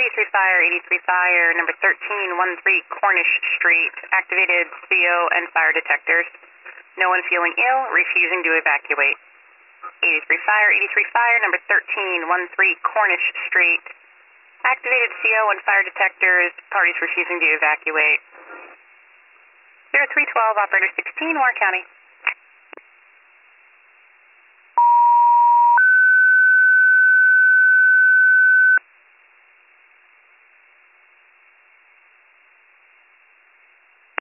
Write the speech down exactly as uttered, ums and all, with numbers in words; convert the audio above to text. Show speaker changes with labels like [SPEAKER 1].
[SPEAKER 1] eighty-three Fire, eighty-three Fire, number thirteen thirteen Cornish Street, activated C O and fire detectors. No one feeling ill, refusing to evacuate. eighty-three Fire, eighty-three Fire, number thirteen thirteen Cornish Street, activated C O and fire detectors, parties refusing to evacuate. zero three twelve, operator sixteen, Warren County.